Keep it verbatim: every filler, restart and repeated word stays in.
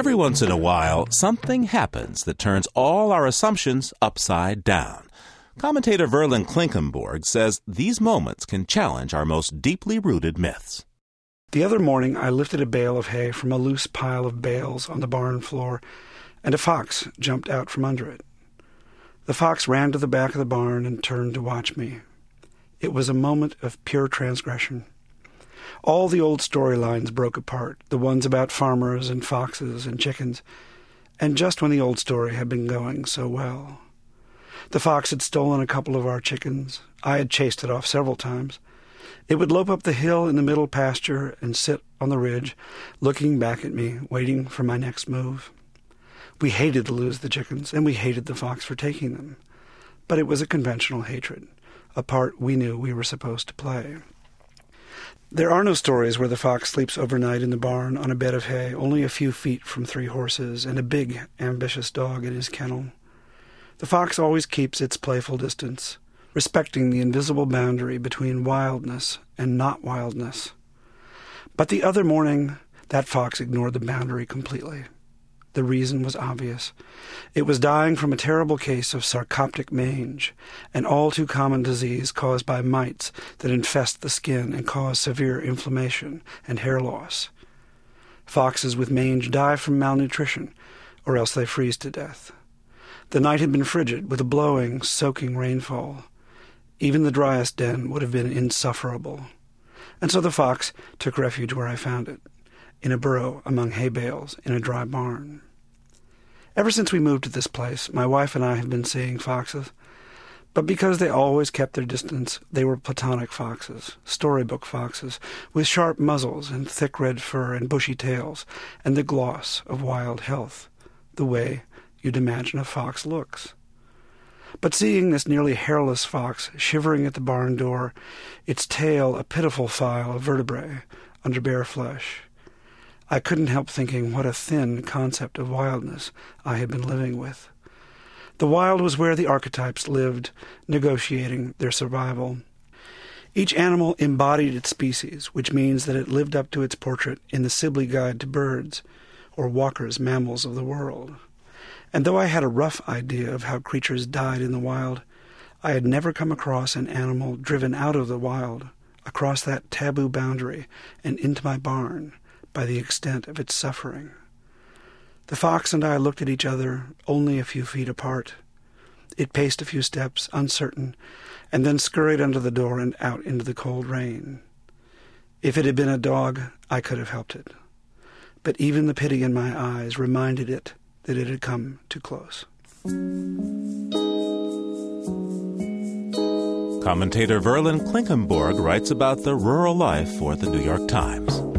Every once in a while, something happens that turns all our assumptions upside down. Commentator Verlin Klinkenborg says these moments can challenge our most deeply rooted myths. The other morning, I lifted a bale of hay from a loose pile of bales on the barn floor, and a fox jumped out from under it. The fox ran to the back of the barn and turned to watch me. It was a moment of pure transgression. All the old storylines broke apart, the ones about farmers and foxes and chickens, and just when the old story had been going so well. The fox had stolen a couple of our chickens. I had chased it off several times. It would lope up the hill in the middle pasture and sit on the ridge, looking back at me, waiting for my next move. We hated to lose the chickens, and we hated the fox for taking them. But it was a conventional hatred, a part we knew we were supposed to play. There are no stories where the fox sleeps overnight in the barn on a bed of hay, only a few feet from three horses and a big, ambitious dog in his kennel. The fox always keeps its playful distance, respecting the invisible boundary between wildness and not wildness. But the other morning, that fox ignored the boundary completely. The reason was obvious. It was dying from a terrible case of sarcoptic mange, an all-too-common disease caused by mites that infest the skin and cause severe inflammation and hair loss. Foxes with mange die from malnutrition, or else they freeze to death. The night had been frigid, with a blowing, soaking rainfall. Even the driest den would have been insufferable. And so the fox took refuge where I found it, in a burrow among hay bales in a dry barn. Ever since we moved to this place, my wife and I have been seeing foxes. But because they always kept their distance, they were platonic foxes, storybook foxes, with sharp muzzles and thick red fur and bushy tails, and the gloss of wild health, the way you'd imagine a fox looks. But seeing this nearly hairless fox shivering at the barn door, its tail a pitiful file of vertebrae under bare flesh, I couldn't help thinking what a thin concept of wildness I had been living with. The wild was where the archetypes lived, negotiating their survival. Each animal embodied its species, which means that it lived up to its portrait in the Sibley Guide to Birds, or Walker's Mammals of the World. And though I had a rough idea of how creatures died in the wild, I had never come across an animal driven out of the wild, across that taboo boundary, and into my barn, by the extent of its suffering. The fox and I looked at each other, only a few feet apart. It paced a few steps, uncertain, and then scurried under the door and out into the cold rain. If it had been a dog, I could have helped it. But even the pity in my eyes reminded it that it had come too close. Commentator Verlin Klinkenborg writes about the rural life for the New York Times.